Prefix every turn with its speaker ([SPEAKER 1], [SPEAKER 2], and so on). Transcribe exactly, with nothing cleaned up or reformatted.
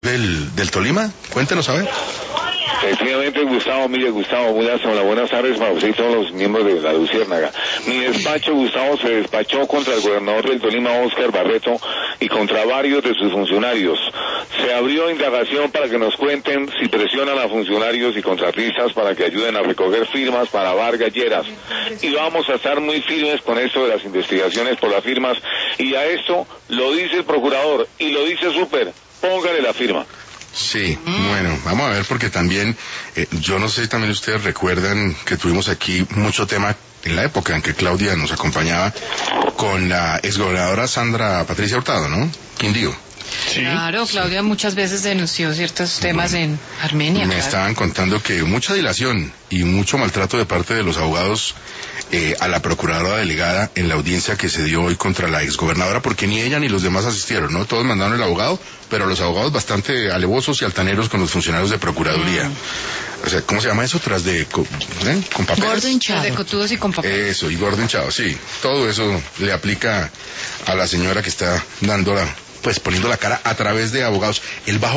[SPEAKER 1] del, del Tolima? Cuéntenos, a ver.
[SPEAKER 2] Efectivamente, Gustavo, mire, Gustavo, buenas, hola, buenas tardes para usted y todos los miembros de la Luciérnaga. Mi despacho, Gustavo, se despachó contra el gobernador del Tolima, Óscar Barreto, y contra varios de sus funcionarios. Se abrió indagación para que nos cuenten si presionan a funcionarios y contratistas para que ayuden a recoger firmas para Vargas Lleras. Y vamos a estar muy firmes con esto de las investigaciones por las firmas, y a esto lo dice el procurador, y lo dice Super, póngale la firma.
[SPEAKER 1] Sí, bueno, vamos a ver porque también, eh, yo no sé si también ustedes recuerdan que tuvimos aquí mucho tema en la época en que Claudia nos acompañaba con la exgobernadora Sandra Patricia Hurtado, ¿no? Quindío.
[SPEAKER 3] Sí, claro, Claudia sí. Muchas veces denunció ciertos temas bueno, en Armenia.
[SPEAKER 1] Me
[SPEAKER 3] claro.
[SPEAKER 1] estaban contando que mucha dilación y mucho maltrato de parte de los abogados eh, a la procuradora delegada en la audiencia que se dio hoy contra la exgobernadora, porque ni ella ni los demás asistieron, ¿no? Todos mandaron el abogado, pero los abogados bastante alevosos y altaneros con los funcionarios de procuraduría. Mm. O sea, ¿cómo se llama eso? Tras de... ¿eh? ¿Con papeles?
[SPEAKER 3] Gordo hinchado. De cotudos y con papeles.
[SPEAKER 1] Eso, y gordo hinchado, sí. Todo eso le aplica a la señora que está dando la... pues poniendo la cara a través de abogados. El bajo